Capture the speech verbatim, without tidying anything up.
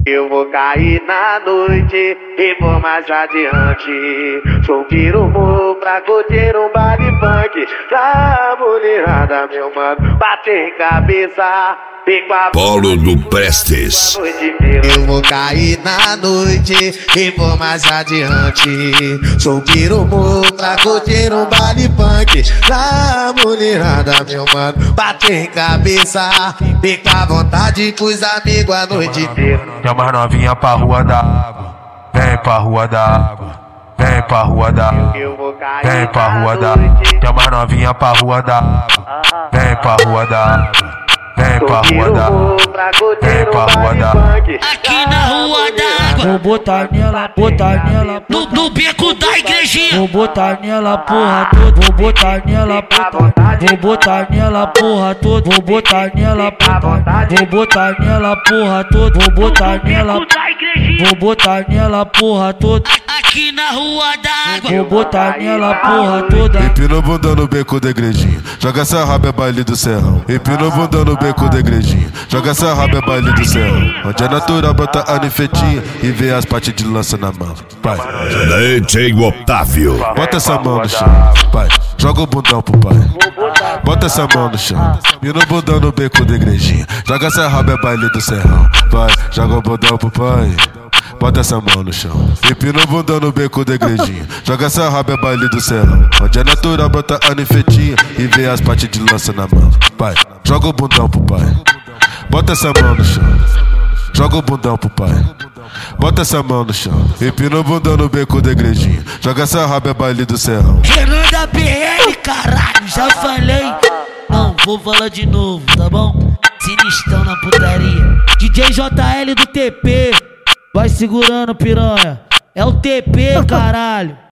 Eu vou cair na noite e vou mais adiante. Sou pirumu pra curtir um baile funk. Pra mulherada, meu mano, bate em cabeça. Paulo do Prestes. Eu vou cair na noite e vou mais adiante. Sou pirumu pra curtir um baile funk. Pra mulherada, meu mano, bate em cabeça. Fica à vontade pros amigos a noite inteira. Chama as novinha pra rua da água. Vem pra rua da água. Vem pra rua da água. Vem pra rua da água. Chama as novinha pra rua da água. Vem pra rua da água. Vem pra rua da água. Vem pra rua da água. Aqui na rua da água. Vou botar nela, botar nela No, no beco da igrejinha. Vou botar nela porra toda. Vou botar nela porra. Vou botar nela porra toda. Vou botar nela porra. Vou botar nela porra toda. Vou botar nela. Vou botar nela porra toda. Aqui na rua da água. Vou botar nela porra toda. Empina o bundão no beco da igrejinha. Joga essa raba é baile do serrão. Empina o bundão no beco da igrejinha. Joga essa raba é baile do serrão. Onde é natural bota a nifetinha e vê as partes de lança na mão. Pai, Daí tem o Otávio. bota essa mão no chão. Pai, joga o bundão pro pai. Bota essa mão no chão. Empina o bundão no beco da igrejinha. Joga essa raba é baile do serrão. Vai, joga o bundão pro pai. Bota essa mão no chão. Empina o bundão no beco da igrejinha. Joga essa raba é baile do serrão. Onde é natural bota a nifetinha e vê as partes de lança na mão. Pai, joga o bundão pro pai. Bota essa mão no chão. Joga o bundão pro pai. Bota essa mão no chão. Empina o bundão no beco da igrejinha. Joga essa raba é baile do serrão. Renan da B L, caralho, já falei. Não, vou falar de novo, tá bom? Sinistrão na putaria. D J J L do T P. Vai segurando, piranha. É o T P, caralho.